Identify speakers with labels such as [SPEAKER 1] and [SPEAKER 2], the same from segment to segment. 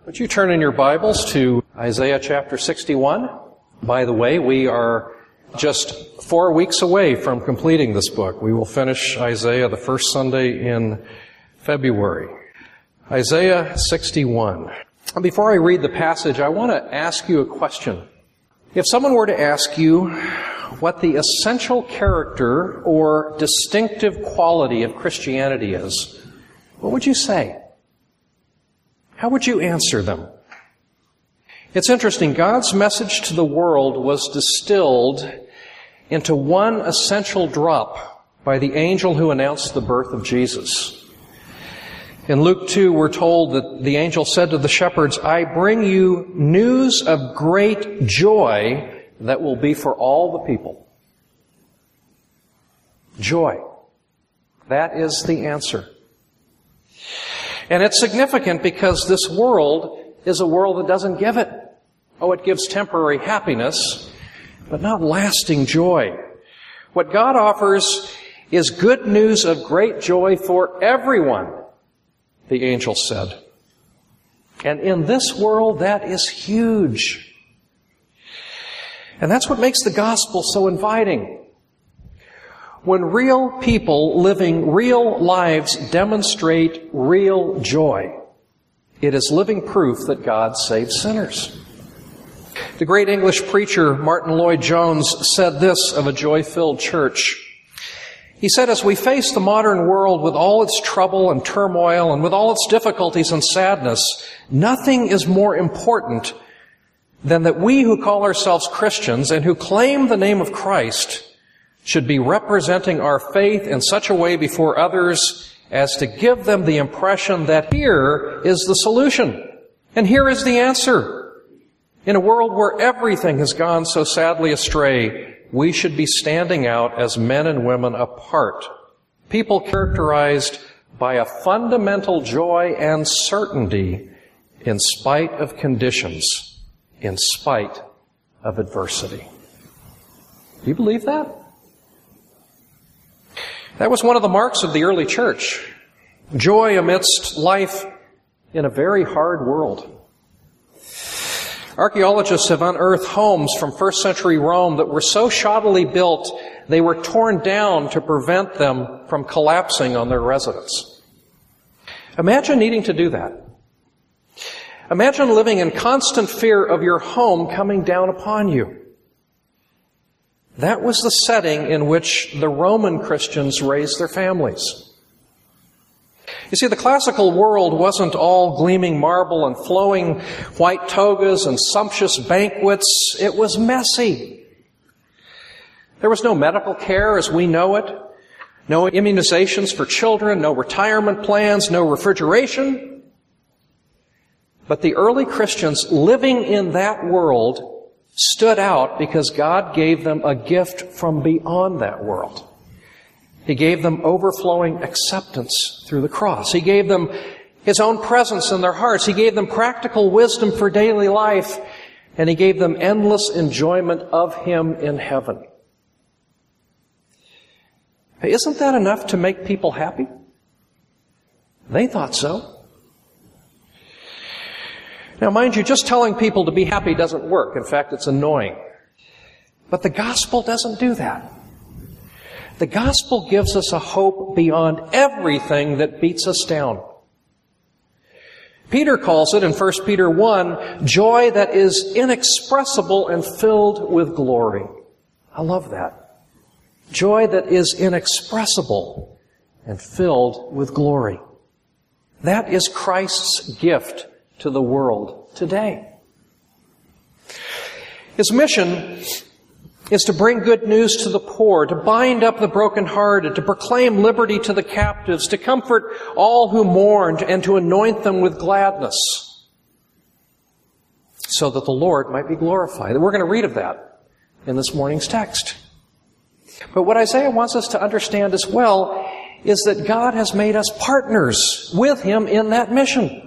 [SPEAKER 1] Would you turn in your Bibles to Isaiah chapter 61? By the way, we are just 4 weeks away from completing this book. We will finish Isaiah the first Sunday in February. Isaiah 61. Before I read the passage, I want to ask you a question. If someone were to ask you what the essential character or distinctive quality of Christianity is, what would you say? How would you answer them? It's interesting. God's message to the world was distilled into one essential drop by the angel who announced the birth of Jesus. In Luke 2, we're told that the angel said to the shepherds, "I bring you news of great joy that will be for all the people." Joy. That is the answer. And it's significant because this world is a world that doesn't give it. Oh, it gives temporary happiness, but not lasting joy. What God offers is good news of great joy for everyone, the angel said. And in this world, that is huge. And that's what makes the gospel so inviting. When real people living real lives demonstrate real joy, it is living proof that God saves sinners. The great English preacher Martin Lloyd-Jones said this of a joy-filled church. He said, "As we face the modern world with all its trouble and turmoil and with all its difficulties and sadness, nothing is more important than that we who call ourselves Christians and who claim the name of Christ should be representing our faith in such a way before others as to give them the impression that here is the solution, and here is the answer. In a world where everything has gone so sadly astray, we should be standing out as men and women apart, people characterized by a fundamental joy and certainty in spite of conditions, in spite of adversity." Do you believe that? That was one of the marks of the early church. Joy amidst life in a very hard world. Archaeologists have unearthed homes from first century Rome that were so shoddily built they were torn down to prevent them from collapsing on their residents. Imagine needing to do that. Imagine living in constant fear of your home coming down upon you. That was the setting in which the Roman Christians raised their families. You see, the classical world wasn't all gleaming marble and flowing white togas and sumptuous banquets. It was messy. There was no medical care as we know it, no immunizations for children, no retirement plans, no refrigeration. But the early Christians living in that world stood out because God gave them a gift from beyond that world. He gave them overflowing acceptance through the cross. He gave them His own presence in their hearts. He gave them practical wisdom for daily life, and He gave them endless enjoyment of Him in heaven. Hey, isn't that enough to make people happy? They thought so. Now, mind you, just telling people to be happy doesn't work. In fact, it's annoying. But the gospel doesn't do that. The gospel gives us a hope beyond everything that beats us down. Peter calls it in 1 Peter 1, joy that is inexpressible and filled with glory. I love that. Joy that is inexpressible and filled with glory. That is Christ's gift to the world today. His mission is to bring good news to the poor, to bind up the brokenhearted, to proclaim liberty to the captives, to comfort all who mourn, and to anoint them with gladness, so that the Lord might be glorified. And we're going to read of that in this morning's text. But what Isaiah wants us to understand as well is that God has made us partners with Him in that mission.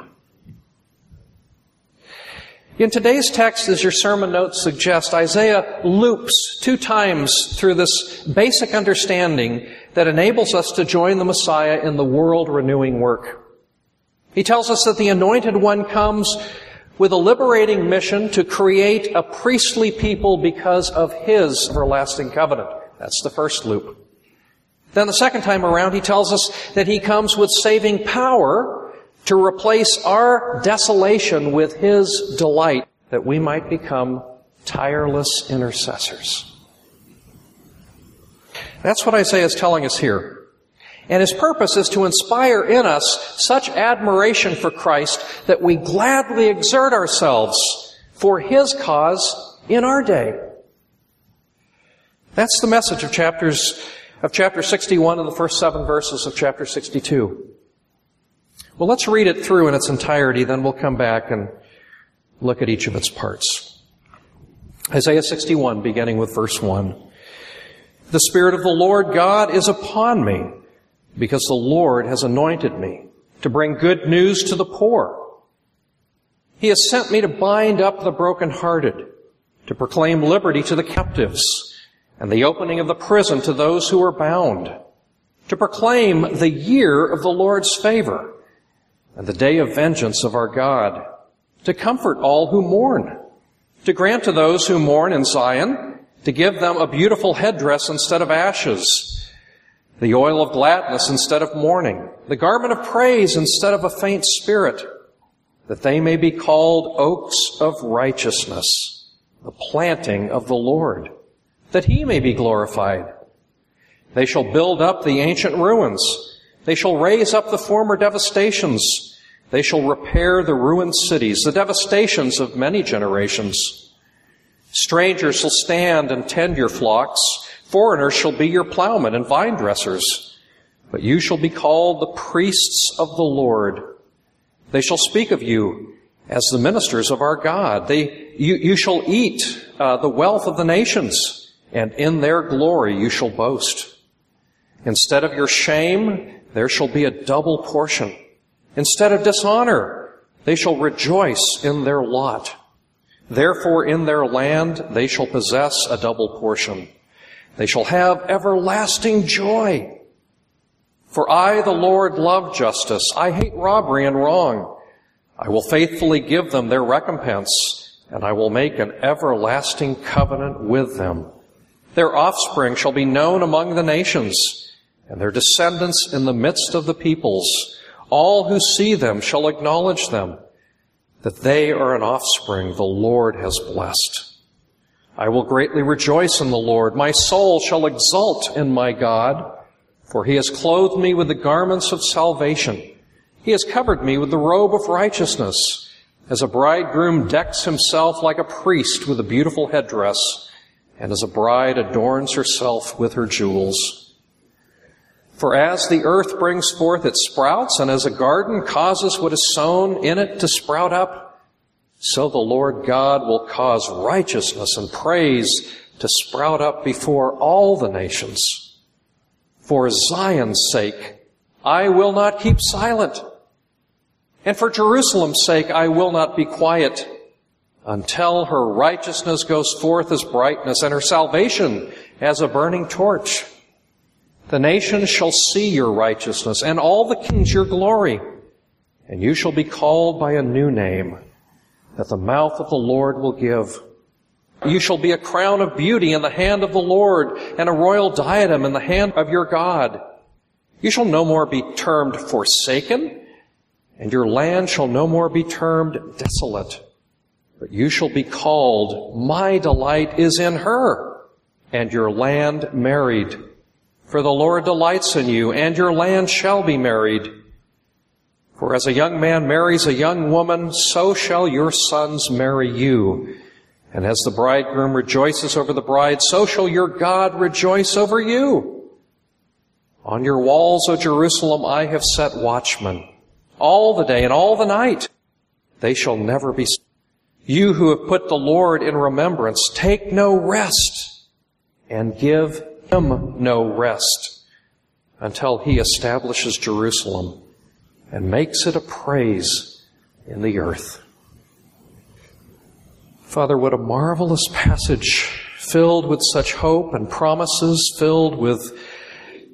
[SPEAKER 1] In today's text, as your sermon notes suggest, Isaiah loops 2 times through this basic understanding that enables us to join the Messiah in the world-renewing work. He tells us that the Anointed One comes with a liberating mission to create a priestly people because of His everlasting covenant. That's the first loop. Then the second time around, He tells us that He comes with saving power to replace our desolation with His delight, that we might become tireless intercessors. That's what Isaiah is telling us here. And his purpose is to inspire in us such admiration for Christ that we gladly exert ourselves for His cause in our day. That's the message of chapter 61 and the first 7 verses of chapter 62. Well, let's read it through in its entirety, then we'll come back and look at each of its parts. Isaiah 61, beginning with verse 1. The Spirit of the Lord God is upon me, because the Lord has anointed me to bring good news to the poor. He has sent me to bind up the brokenhearted, to proclaim liberty to the captives, and the opening of the prison to those who are bound, to proclaim the year of the Lord's favor, and the day of vengeance of our God, to comfort all who mourn, to grant to those who mourn in Zion, to give them a beautiful headdress instead of ashes, the oil of gladness instead of mourning, the garment of praise instead of a faint spirit, that they may be called oaks of righteousness, the planting of the Lord, that He may be glorified. They shall build up the ancient ruins. They shall raise up the former devastations. They shall repair the ruined cities, the devastations of many generations. Strangers shall stand and tend your flocks. Foreigners shall be your plowmen and vine dressers, but you shall be called the priests of the Lord. They shall speak of you as the ministers of our God. You shall eat the wealth of the nations, and in their glory you shall boast. Instead of your shame, there shall be a double portion. Instead of dishonor, they shall rejoice in their lot. Therefore in their land they shall possess a double portion. They shall have everlasting joy. For I, the Lord, love justice. I hate robbery and wrong. I will faithfully give them their recompense, and I will make an everlasting covenant with them. Their offspring shall be known among the nations, and their descendants in the midst of the peoples. All who see them shall acknowledge them, that they are an offspring the Lord has blessed. I will greatly rejoice in the Lord. My soul shall exult in my God, for He has clothed me with the garments of salvation. He has covered me with the robe of righteousness, as a bridegroom decks himself like a priest with a beautiful headdress, and as a bride adorns herself with her jewels. For as the earth brings forth its sprouts, and as a garden causes what is sown in it to sprout up, so the Lord God will cause righteousness and praise to sprout up before all the nations. For Zion's sake, I will not keep silent, and for Jerusalem's sake, I will not be quiet, until her righteousness goes forth as brightness, and her salvation as a burning torch. The nations shall see your righteousness, and all the kings your glory, and you shall be called by a new name that the mouth of the Lord will give. You shall be a crown of beauty in the hand of the Lord, and a royal diadem in the hand of your God. You shall no more be termed forsaken, and your land shall no more be termed desolate. But you shall be called, my delight is in her, and your land married. For the Lord delights in you, and your land shall be married. For as a young man marries a young woman, so shall your sons marry you. And as the bridegroom rejoices over the bride, so shall your God rejoice over you. On your walls, O Jerusalem, I have set watchmen, all the day and all the night. They shall never be. You who have put the Lord in remembrance, take no rest, and give Him no rest, until He establishes Jerusalem and makes it a praise in the earth. Father, what a marvelous passage, filled with such hope and promises, filled with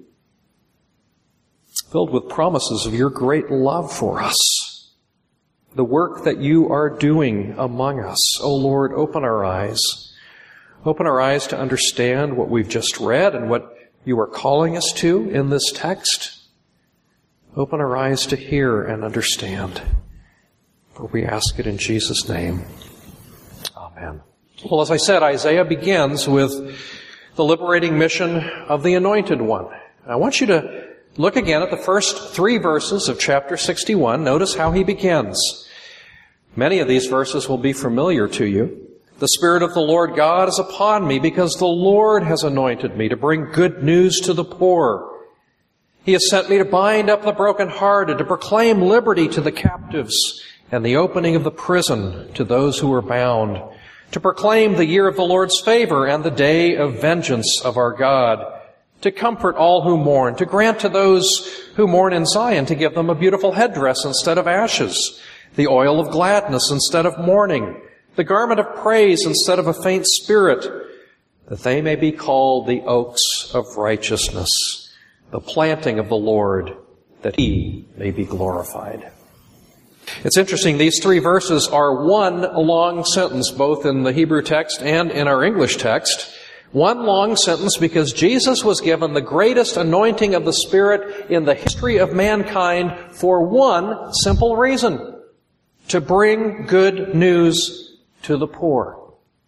[SPEAKER 1] promises of your great love for us. the work that you are doing among us. O Lord, open our eyes. Open our eyes to understand what we've just read and what you are calling us to in this text. Open our eyes to hear and understand. For we ask it in Jesus' name. Amen. Well, as I said, Isaiah begins with the liberating mission of the Anointed One. I want you to look again at the first 3 verses of chapter 61. Notice how he begins. Many of these verses will be familiar to you. The Spirit of the Lord God is upon me because the Lord has anointed me to bring good news to the poor. He has sent me to bind up the brokenhearted, to proclaim liberty to the captives and the opening of the prison to those who are bound, to proclaim the year of the Lord's favor and the day of vengeance of our God, to comfort all who mourn, to grant to those who mourn in Zion, to give them a beautiful headdress instead of ashes, the oil of gladness instead of mourning, the garment of praise instead of a faint spirit, that they may be called the oaks of righteousness, the planting of the Lord, that He may be glorified. It's interesting, these 3 verses are one long sentence, both in the Hebrew text and in our English text. One long sentence because Jesus was given the greatest anointing of the Spirit in the history of mankind for one simple reason: to bring good news to the poor.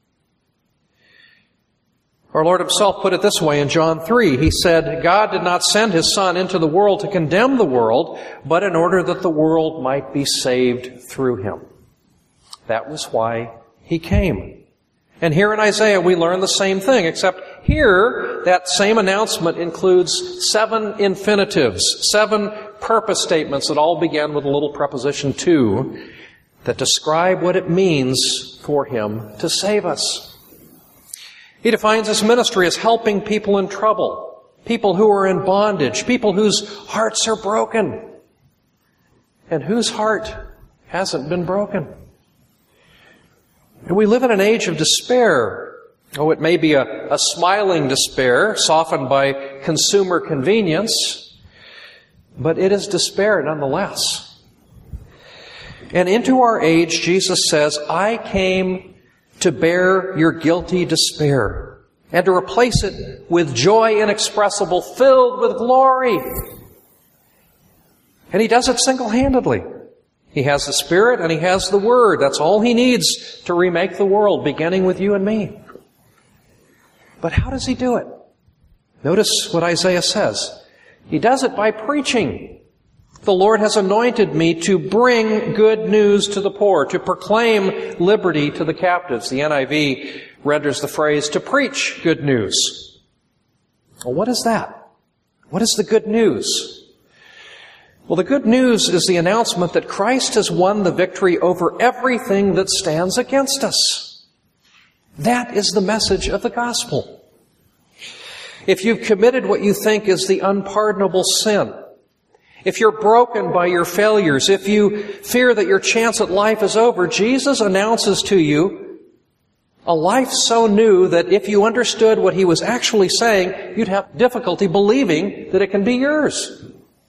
[SPEAKER 1] Our Lord Himself put it this way in John 3. He said, God did not send His Son into the world to condemn the world, but in order that the world might be saved through Him. That was why He came. And here in Isaiah we learn the same thing, except here that same announcement includes 7 infinitives, 7 purpose statements that all begin with a little preposition to, that describe what it means for Him to save us. He defines His ministry as helping people in trouble, people who are in bondage, people whose hearts are broken, and whose heart hasn't been broken. And we live in an age of despair. Oh, it may be a smiling despair, softened by consumer convenience, but it is despair nonetheless. And into our age, Jesus says, I came to bear your guilty despair and to replace it with joy inexpressible, filled with glory. And He does it single-handedly. He has the Spirit and He has the Word. That's all He needs to remake the world, beginning with you and me. But how does He do it? Notice what Isaiah says. He does it by preaching. The Lord has anointed me to bring good news to the poor, to proclaim liberty to the captives. The NIV renders the phrase, to preach good news. Well, what is that? What is the good news? Well, the good news is the announcement that Christ has won the victory over everything that stands against us. That is the message of the gospel. If you've committed what you think is the unpardonable sin, if you're broken by your failures, if you fear that your chance at life is over, Jesus announces to you a life so new that if you understood what He was actually saying, you'd have difficulty believing that it can be yours.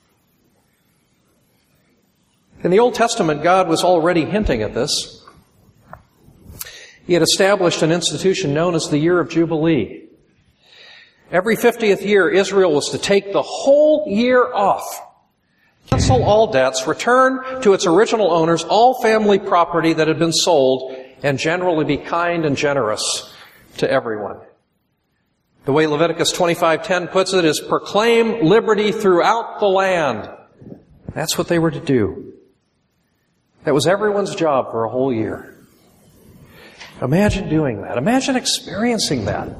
[SPEAKER 1] In the Old Testament, God was already hinting at this. He had established an institution known as the Year of Jubilee. Every 50th year, Israel was to take the whole year off, cancel all debts, return to its original owners all family property that had been sold, and generally be kind and generous to everyone. The way Leviticus 25:10 puts it is proclaim liberty throughout the land. That's what they were to do. That was everyone's job for a whole year. Imagine doing that. Imagine experiencing that.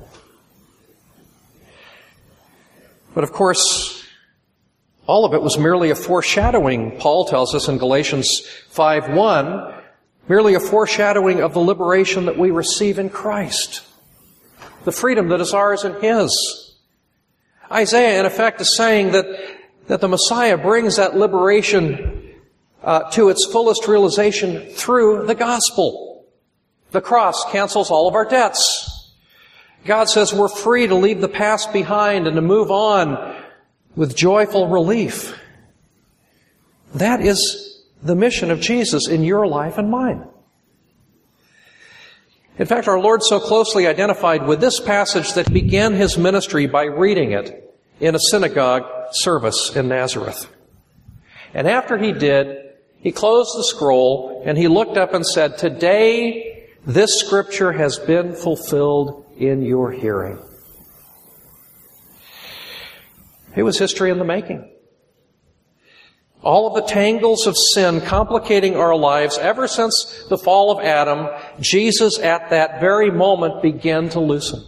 [SPEAKER 1] But of course, all of it was merely a foreshadowing, Paul tells us in Galatians 5:1, merely a foreshadowing of the liberation that we receive in Christ, the freedom that is ours in His. Isaiah, in effect, is saying that the Messiah brings that liberation to its fullest realization through the gospel. The cross cancels all of our debts. God says we're free to leave the past behind and to move on with joyful relief. That is the mission of Jesus in your life and mine. In fact, our Lord so closely identified with this passage that he began his ministry by reading it in a synagogue service in Nazareth. And after he did, he closed the scroll and he looked up and said, "Today this scripture has been fulfilled in your hearing." It was history in the making. All of the tangles of sin complicating our lives ever since the fall of Adam, Jesus at that very moment began to loosen.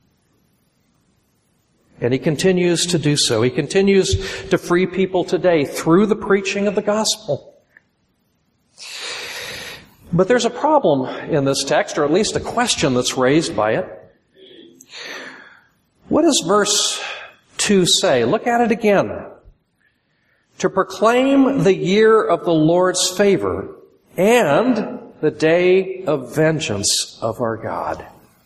[SPEAKER 1] And he continues to do so. He continues to free people today through the preaching of the gospel. But there's a problem in this text, or at least a question that's raised by it. What does verse 2 say? Look at it again. To proclaim the year of the Lord's favor and the day of vengeance of our God.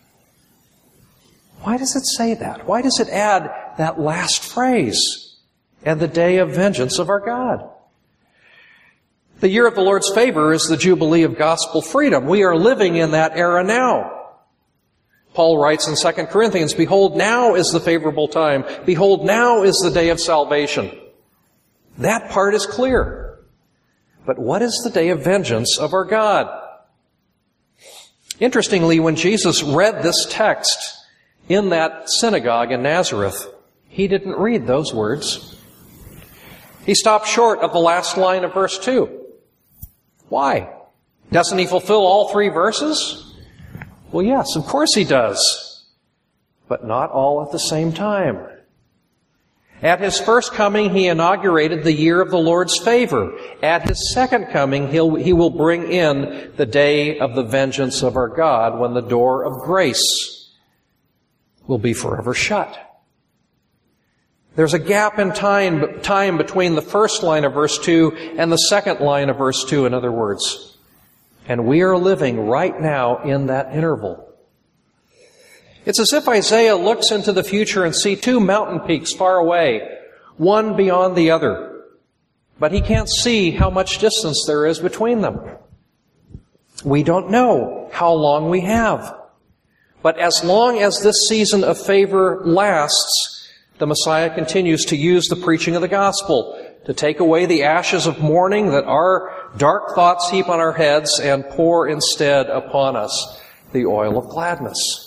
[SPEAKER 1] Why does it say that? Why does it add that last phrase? And the day of vengeance of our God. The year of the Lord's favor is the Jubilee of gospel freedom. We are living in that era now. Paul writes in 2 Corinthians, "Behold, now is the favorable time. Behold, now is the day of salvation." That part is clear. But what is the day of vengeance of our God? Interestingly, when Jesus read this text in that synagogue in Nazareth, he didn't read those words. He stopped short of the last line of verse 2. Why? Doesn't he fulfill all 3 verses? Well, yes, of course he does. But not all at the same time. At his first coming, he inaugurated the year of the Lord's favor. At his second coming, he will bring in the day of the vengeance of our God, when the door of grace will be forever shut. There's a gap in time between the first line of verse 2 and the second line of verse 2, in other words. And we are living right now in that interval. It's as if Isaiah looks into the future and sees 2 mountain peaks far away, one beyond the other. But he can't see how much distance there is between them. We don't know how long we have. But as long as this season of favor lasts, the Messiah continues to use the preaching of the gospel to take away the ashes of mourning that our dark thoughts heap on our heads and pour instead upon us the oil of gladness.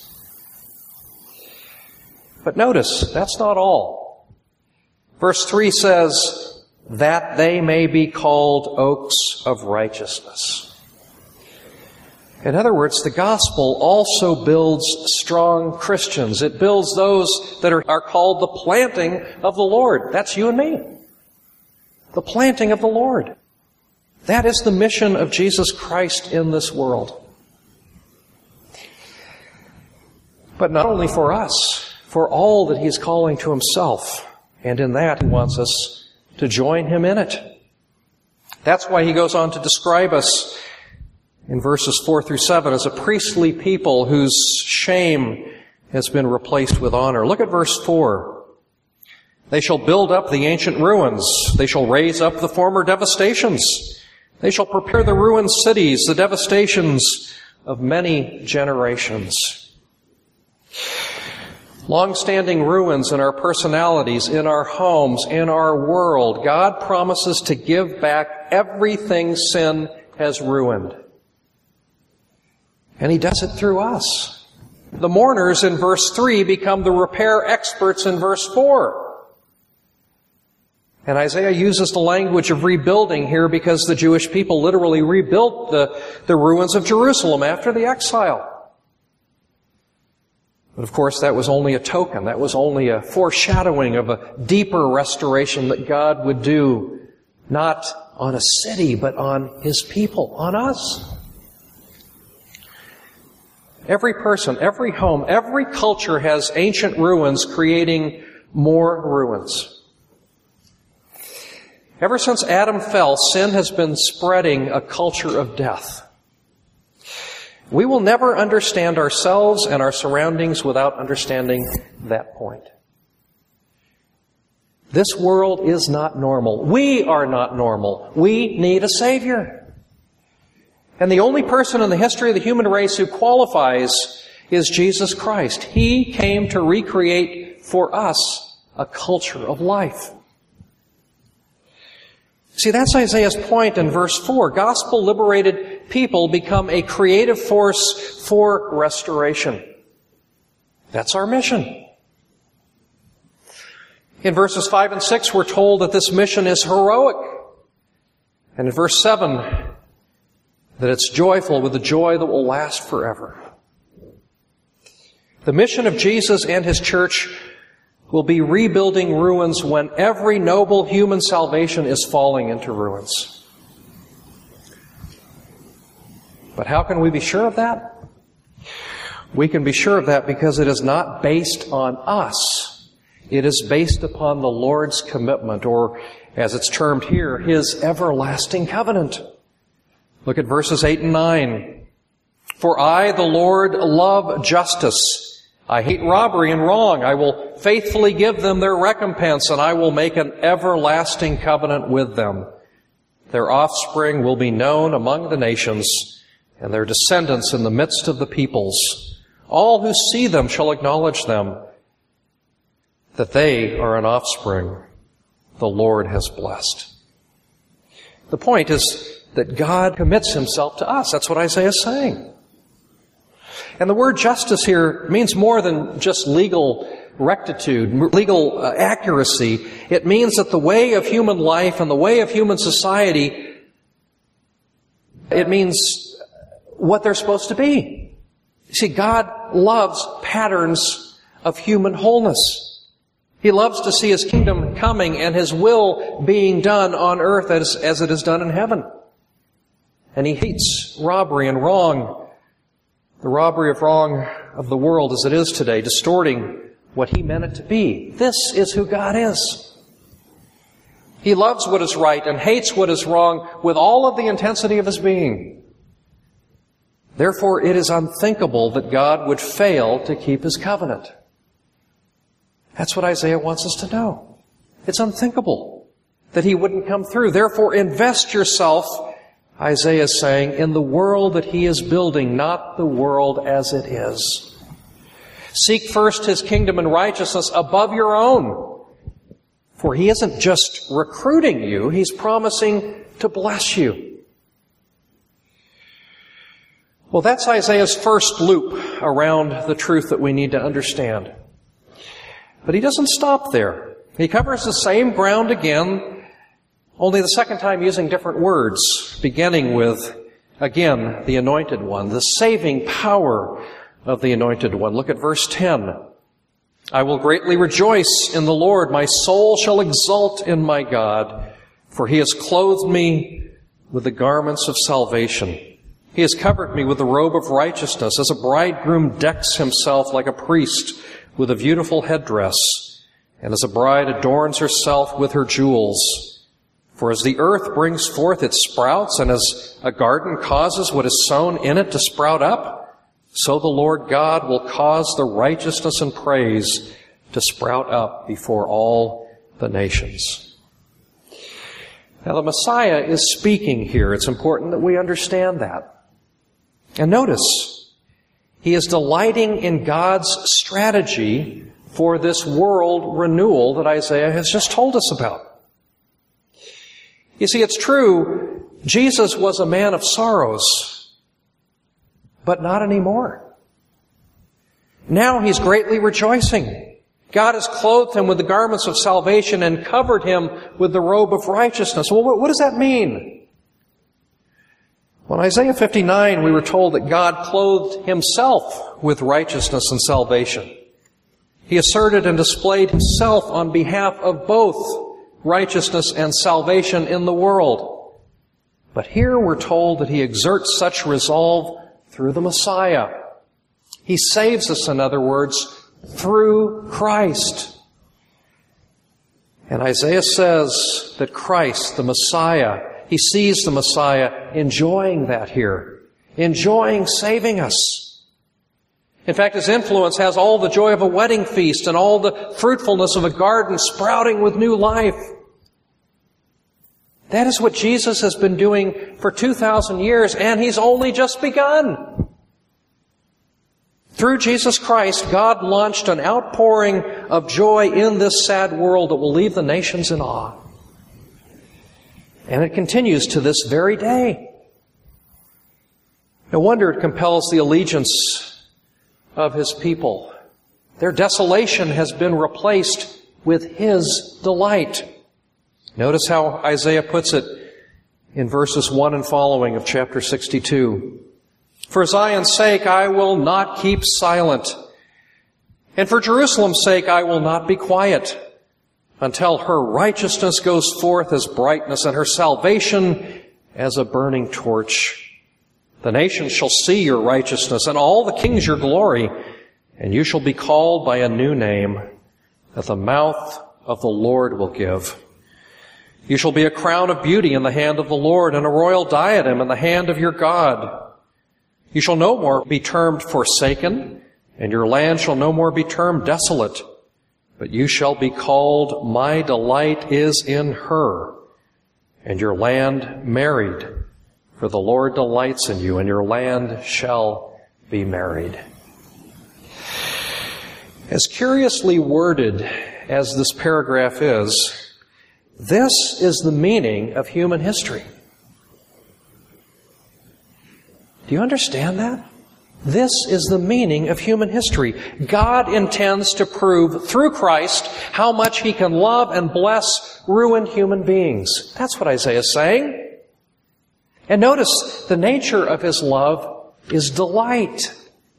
[SPEAKER 1] But notice, that's not all. Verse 3 says, "that they may be called oaks of righteousness." In other words, the gospel also builds strong Christians. It builds those that are called the planting of the Lord. That's you and me. The planting of the Lord. That is the mission of Jesus Christ in this world. But not only for us, for all that He's calling to Himself. And in that, He wants us to join Him in it. That's why He goes on to describe us in verses 4 through 7 as a priestly people whose shame has been replaced with honor. Look at verse 4. "They shall build up the ancient ruins. They shall raise up the former devastations. They shall prepare the ruined cities, the devastations of many generations." Long-standing ruins in our personalities, in our homes, in our world. God promises to give back everything sin has ruined. And He does it through us. The mourners in verse 3 become the repair experts in verse 4. And Isaiah uses the language of rebuilding here because the Jewish people literally rebuilt the ruins of Jerusalem after the exile. But of course, that was only a token. That was only a foreshadowing of a deeper restoration that God would do, not on a city, but on His people, on us. Every person, every home, every culture has ancient ruins creating more ruins. Ever since Adam fell, sin has been spreading a culture of death. We will never understand ourselves and our surroundings without understanding that point. This world is not normal. We are not normal. We need a Savior. And the only person in the history of the human race who qualifies is Jesus Christ. He came to recreate for us a culture of life. See, that's Isaiah's point in verse 4. Gospel-liberated people become a creative force for restoration. That's our mission. In verses 5 and 6, we're told that this mission is heroic. And in verse 7, that it's joyful with a joy that will last forever. The mission of Jesus and His church will be rebuilding ruins when every noble human salvation is falling into ruins. But how can we be sure of that? We can be sure of that because it is not based on us. It is based upon the Lord's commitment, or as it's termed here, His everlasting covenant. Look at verses 8 and 9. For I, the Lord, love justice. I hate robbery and wrong. I will faithfully give them their recompense, and I will make an everlasting covenant with them. Their offspring will be known among the nations, and their descendants in the midst of the peoples. All who see them shall acknowledge them, that they are an offspring the Lord has blessed. The point is that God commits Himself to us. That's what Isaiah is saying. And the word justice here means more than just legal rectitude, legal accuracy. It means that the way of human life and the way of human society, it means what they're supposed to be. You see, God loves patterns of human wholeness. He loves to see His kingdom coming and His will being done on earth as it is done in heaven. And He hates robbery and wrong. The robbery of wrong of the world as it is today, distorting what He meant it to be. This is who God is. He loves what is right and hates what is wrong with all of the intensity of His being. Therefore, it is unthinkable that God would fail to keep His covenant. That's what Isaiah wants us to know. It's unthinkable that He wouldn't come through. Therefore, invest yourself, Isaiah is saying, in the world that He is building, not the world as it is. Seek first His kingdom and righteousness above your own. For He isn't just recruiting you, He's promising to bless you. Well, that's Isaiah's first loop around the truth that we need to understand. But he doesn't stop there. He covers the same ground again, only the second time using different words, beginning with, again, the Anointed One, the saving power of the Anointed One. Look at verse 10. I will greatly rejoice in the Lord. My soul shall exult in my God, for He has clothed me with the garments of salvation. He has covered me with the robe of righteousness, as a bridegroom decks himself like a priest with a beautiful headdress, and as a bride adorns herself with her jewels. For as the earth brings forth its sprouts, and as a garden causes what is sown in it to sprout up, so the Lord God will cause the righteousness and praise to sprout up before all the nations. Now the Messiah is speaking here. It's important that we understand that. And notice, He is delighting in God's strategy for this world renewal that Isaiah has just told us about. You see, it's true, Jesus was a man of sorrows, but not anymore. Now He's greatly rejoicing. God has clothed Him with the garments of salvation and covered Him with the robe of righteousness. Well, what does that mean? Well, in Isaiah 59, we were told that God clothed Himself with righteousness and salvation. He asserted and displayed Himself on behalf of both righteousness and salvation in the world. But here we're told that He exerts such resolve through the Messiah. He saves us, in other words, through Christ. And Isaiah says that Christ, the Messiah, he sees the Messiah enjoying that here, enjoying saving us. In fact, his influence has all the joy of a wedding feast and all the fruitfulness of a garden sprouting with new life. That is what Jesus has been doing for 2,000 years, and he's only just begun. Through Jesus Christ, God launched an outpouring of joy in this sad world that will leave the nations in awe. And it continues to this very day. No wonder it compels the allegiance of his people. Their desolation has been replaced with his delight. Notice how Isaiah puts it in verses 1 and following of chapter 62. For Zion's sake I will not keep silent, and for Jerusalem's sake I will not be quiet, until her righteousness goes forth as brightness, and her salvation as a burning torch. The nations shall see your righteousness, and all the kings your glory, and you shall be called by a new name that the mouth of the Lord will give. You shall be a crown of beauty in the hand of the Lord, and a royal diadem in the hand of your God. You shall no more be termed forsaken, and your land shall no more be termed desolate, but you shall be called, my delight is in her, and your land married. For the Lord delights in you, and your land shall be married. As curiously worded as this paragraph is, this is the meaning of human history. Do you understand that? This is the meaning of human history. God intends to prove through Christ how much he can love and bless ruined human beings. That's what Isaiah is saying. And notice, the nature of his love is delight.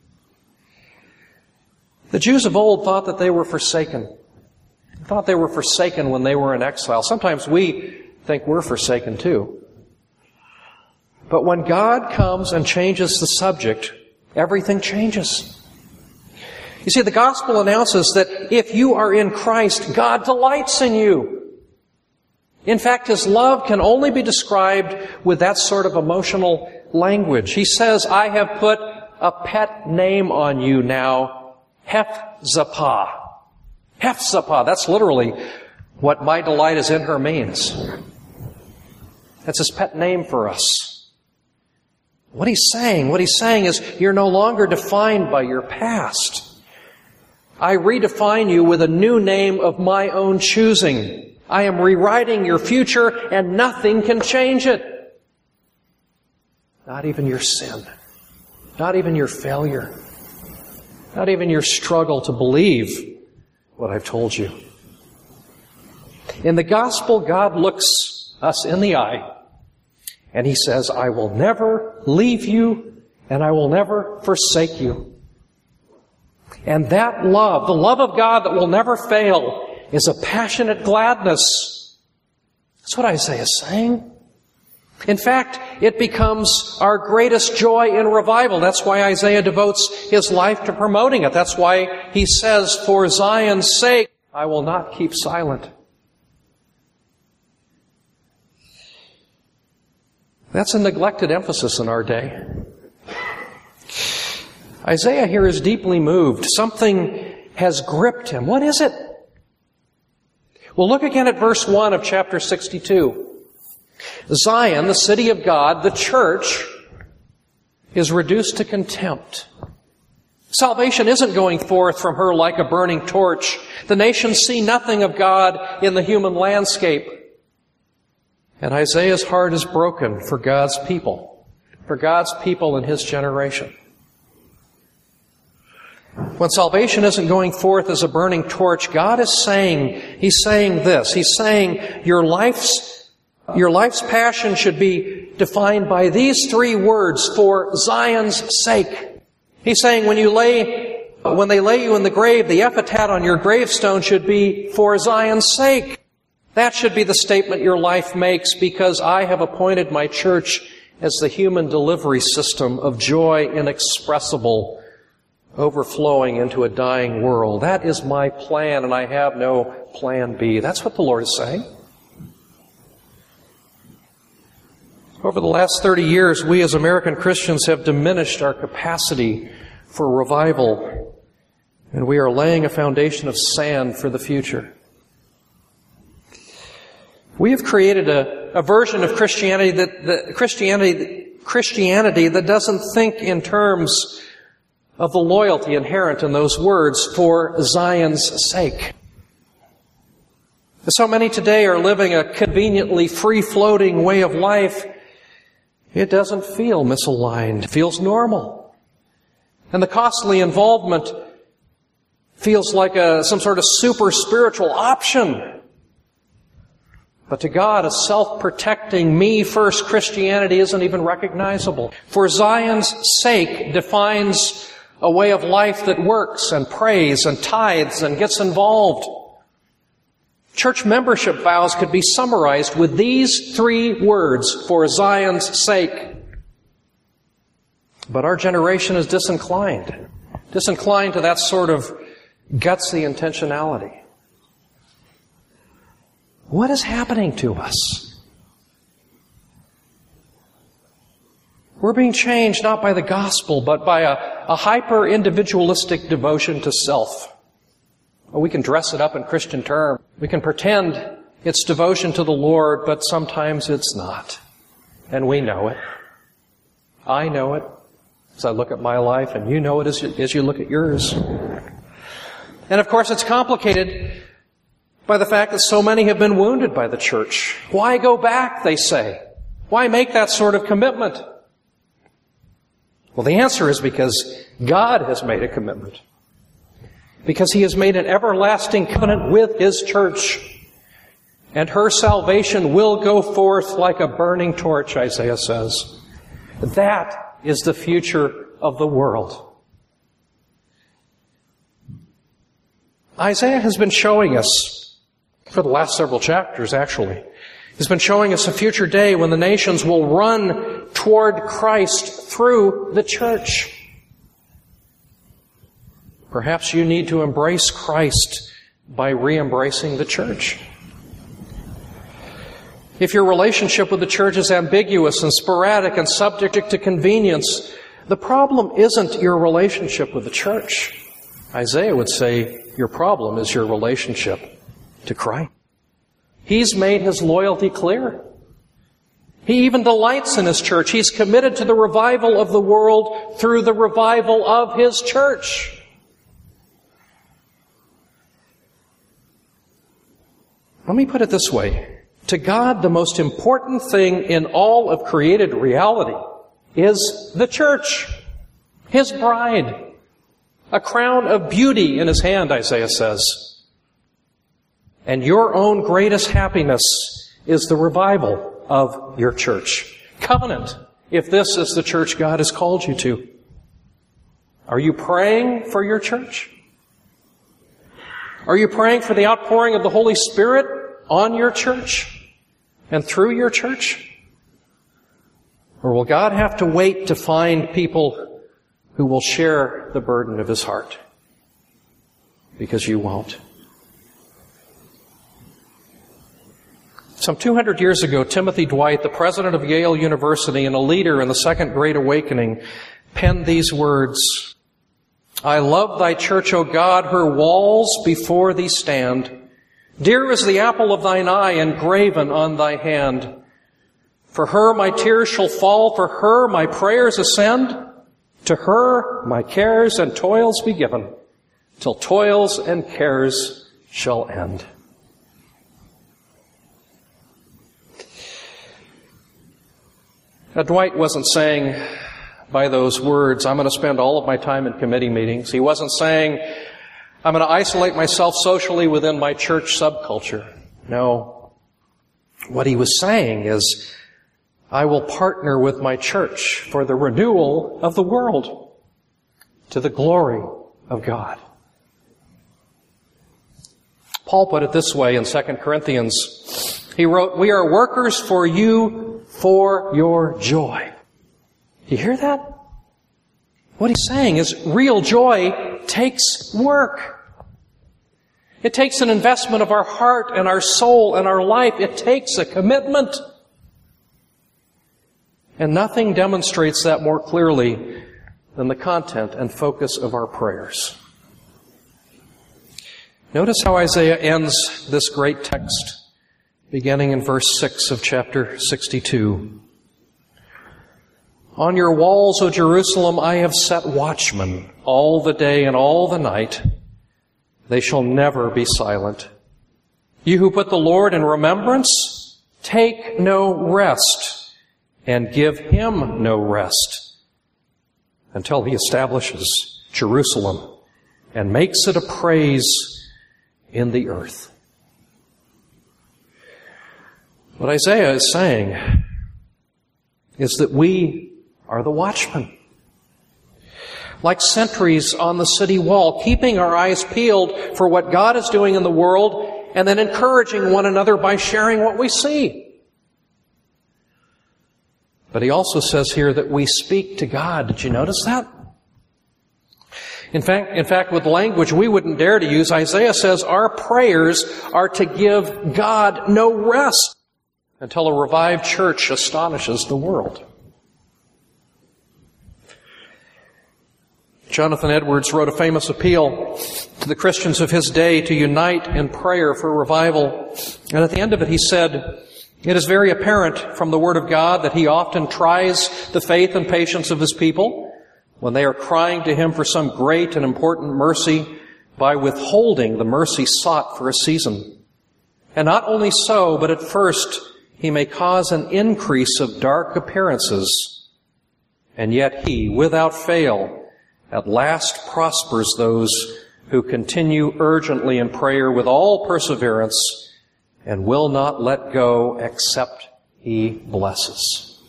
[SPEAKER 1] The Jews of old thought that they were forsaken. They thought they were forsaken when they were in exile. Sometimes we think we're forsaken too. But when God comes and changes the subject, everything changes. You see, the gospel announces that if you are in Christ, God delights in you. In fact, his love can only be described with that sort of emotional language. He says, I have put a pet name on you now, Hephzibah. Hephzibah, that's literally what my delight is in her means. That's his pet name for us. What he's saying is, you're no longer defined by your past. I redefine you with a new name of my own choosing. I am rewriting your future, and nothing can change it. Not even your sin. Not even your failure. Not even your struggle to believe what I've told you. In the gospel, God looks us in the eye, and he says, I will never leave you, and I will never forsake you. And that love, the love of God that will never fail, is a passionate gladness. That's what Isaiah is saying. In fact, it becomes our greatest joy in revival. That's why Isaiah devotes his life to promoting it. That's why he says, for Zion's sake, I will not keep silent. That's a neglected emphasis in our day. Isaiah here is deeply moved. Something has gripped him. What is it? Well, look again at verse 1 of chapter 62. Zion, the city of God, the church, is reduced to contempt. Salvation isn't going forth from her like a burning torch. The nations see nothing of God in the human landscape. And Isaiah's heart is broken for God's people in his generation. When salvation isn't going forth as a burning torch, God is saying, He's saying this. He's saying your life's passion should be defined by these three words, for Zion's sake. He's saying when they lay you in the grave, the epitaph on your gravestone should be, for Zion's sake. That should be the statement your life makes, because I have appointed my church as the human delivery system of joy inexpressible, overflowing into a dying world. That is my plan, and I have no plan B. That's what the Lord is saying. Over the last 30 years, we as American Christians have diminished our capacity for revival, and we are laying a foundation of sand for the future. We have created a version of Christianity that doesn't think in terms of the loyalty inherent in those words, for Zion's sake. So many today are living a conveniently free-floating way of life. It doesn't feel misaligned. It feels normal. And the costly involvement feels like some sort of super spiritual option. But to God, a self-protecting, me-first Christianity isn't even recognizable. For Zion's sake defines a way of life that works and prays and tithes and gets involved. Church membership vows could be summarized with these 3 words, for Zion's sake. But our generation is disinclined to that sort of gutsy intentionality. What is happening to us? We're being changed not by the gospel, but by a hyper-individualistic devotion to self. We can dress it up in Christian terms. We can pretend it's devotion to the Lord, but sometimes it's not. And we know it. I know it as I look at my life, and you know it as you look at yours. And of course, it's complicated by the fact that so many have been wounded by the church. Why go back, they say? Why make that sort of commitment? Well, the answer is because God has made a commitment. Because He has made an everlasting covenant with His church. And her salvation will go forth like a burning torch, Isaiah says. That is the future of the world. Isaiah has been showing us, for the last several chapters actually, he's been showing us a future day when the nations will run toward Christ through the church. Perhaps you need to embrace Christ by re-embracing the church. If your relationship with the church is ambiguous and sporadic and subject to convenience, the problem isn't your relationship with the church. Isaiah would say your problem is your relationship to Christ. He's made His loyalty clear. He even delights in His church. He's committed to the revival of the world through the revival of His church. Let me put it this way. To God, the most important thing in all of created reality is the church, His bride. A crown of beauty in His hand, Isaiah says. And your own greatest happiness is the revival of your church. Covenant, if this is the church God has called you to. Are you praying for your church? Are you praying for the outpouring of the Holy Spirit on your church and through your church? Or will God have to wait to find people who will share the burden of His heart? Because you won't. Some 200 years ago, Timothy Dwight, the president of Yale University and a leader in the Second Great Awakening, penned these words, I love thy church, O God, her walls before thee stand. Dear is the apple of thine eye, engraven on thy hand. For her my tears shall fall, for her my prayers ascend. To her my cares and toils be given, till toils and cares shall end. Now, Dwight wasn't saying by those words, I'm going to spend all of my time in committee meetings. He wasn't saying, I'm going to isolate myself socially within my church subculture. No. What he was saying is, I will partner with my church for the renewal of the world to the glory of God. Paul put it this way in 2 Corinthians. He wrote, we are workers for you for your joy. You hear that? What he's saying is real joy takes work. It takes an investment of our heart and our soul and our life. It takes a commitment. And nothing demonstrates that more clearly than the content and focus of our prayers. Notice how Isaiah ends this great text, beginning in verse 6 of chapter 62. On your walls, O Jerusalem, I have set watchmen all the day and all the night. They shall never be silent. You who put the Lord in remembrance, take no rest, and give him no rest, until he establishes Jerusalem and makes it a praise in the earth. What Isaiah is saying is that we are the watchmen. Like sentries on the city wall, keeping our eyes peeled for what God is doing in the world, and then encouraging one another by sharing what we see. But he also says here that we speak to God. Did you notice that? In fact, with language we wouldn't dare to use, Isaiah says our prayers are to give God no rest until a revived church astonishes the world. Jonathan Edwards wrote a famous appeal to the Christians of his day to unite in prayer for revival. And at the end of it he said, "It is very apparent from the Word of God that He often tries the faith and patience of His people when they are crying to Him for some great and important mercy by withholding the mercy sought for a season. And not only so, but at first He may cause an increase of dark appearances, and yet He, without fail, at last prospers those who continue urgently in prayer with all perseverance and will not let go except He blesses."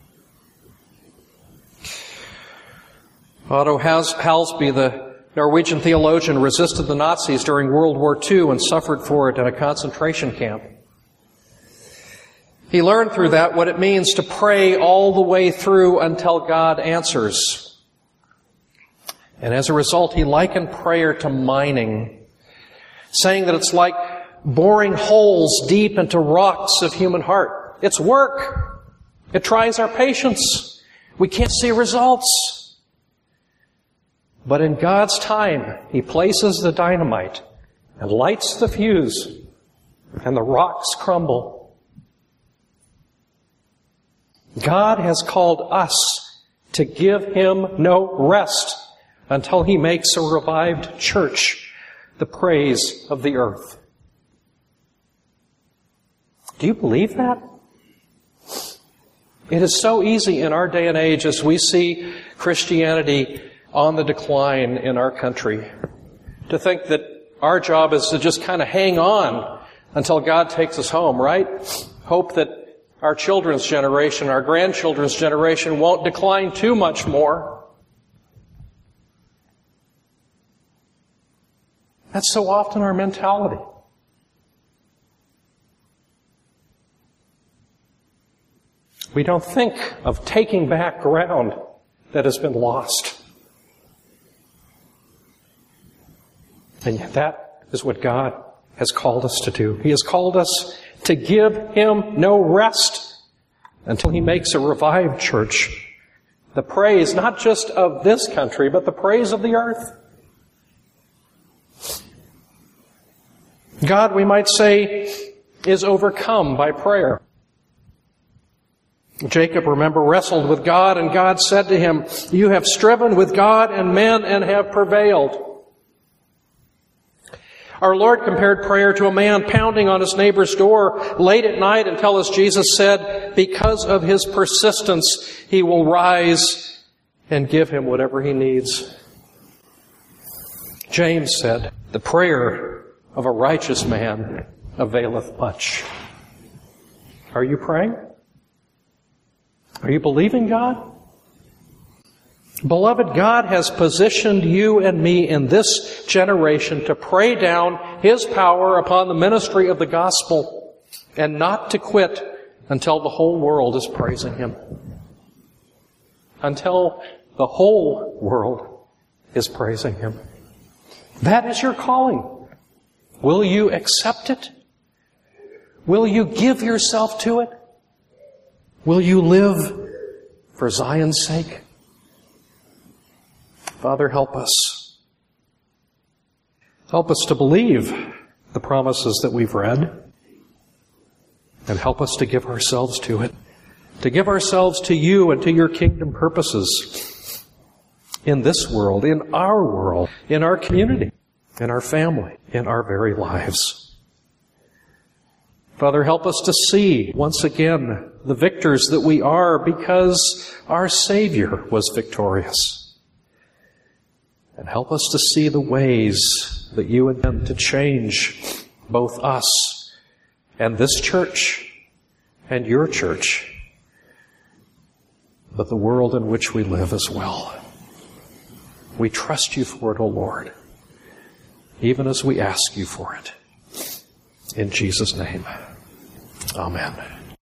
[SPEAKER 1] Otto Halsby, the Norwegian theologian, resisted the Nazis during World War II and suffered for it in a concentration camp. He learned through that what it means to pray all the way through until God answers. And as a result, he likened prayer to mining, saying that it's like boring holes deep into rocks of human heart. It's work. It tries our patience. We can't see results. But in God's time, He places the dynamite and lights the fuse, and the rocks crumble. God has called us to give Him no rest until He makes a revived church the praise of the earth. Do you believe that? It is so easy in our day and age, as we see Christianity on the decline in our country, to think that our job is to just kind of hang on until God takes us home, right? Hope that our children's generation, our grandchildren's generation won't decline too much more. That's so often our mentality. We don't think of taking back ground that has been lost. And yet that is what God has called us to do. He has called us to give Him no rest until He makes a revived church. The praise not just of this country, but the praise of the earth. God, we might say, is overcome by prayer. Jacob, remember, wrestled with God, and God said to him, "You have striven with God and men and have prevailed." Our Lord compared prayer to a man pounding on his neighbor's door late at night until, as Jesus said, because of his persistence, He will rise and give him whatever he needs. James said, "The prayer of a righteous man availeth much." Are you praying? Are you believing God? Beloved, God has positioned you and me in this generation to pray down His power upon the ministry of the gospel and not to quit until the whole world is praising Him. Until the whole world is praising Him. That is your calling. Will you accept it? Will you give yourself to it? Will you live for Zion's sake? Father, help us. Help us to believe the promises that we've read, and help us to give ourselves to it, to give ourselves to you and to your kingdom purposes in this world, in our community, in our family, in our very lives. Father, help us to see once again the victors that we are because our Savior was victorious. And help us to see the ways that you intend to change both us and this church and your church, but the world in which we live as well. We trust you for it, O Lord, even as we ask you for it. In Jesus' name, amen.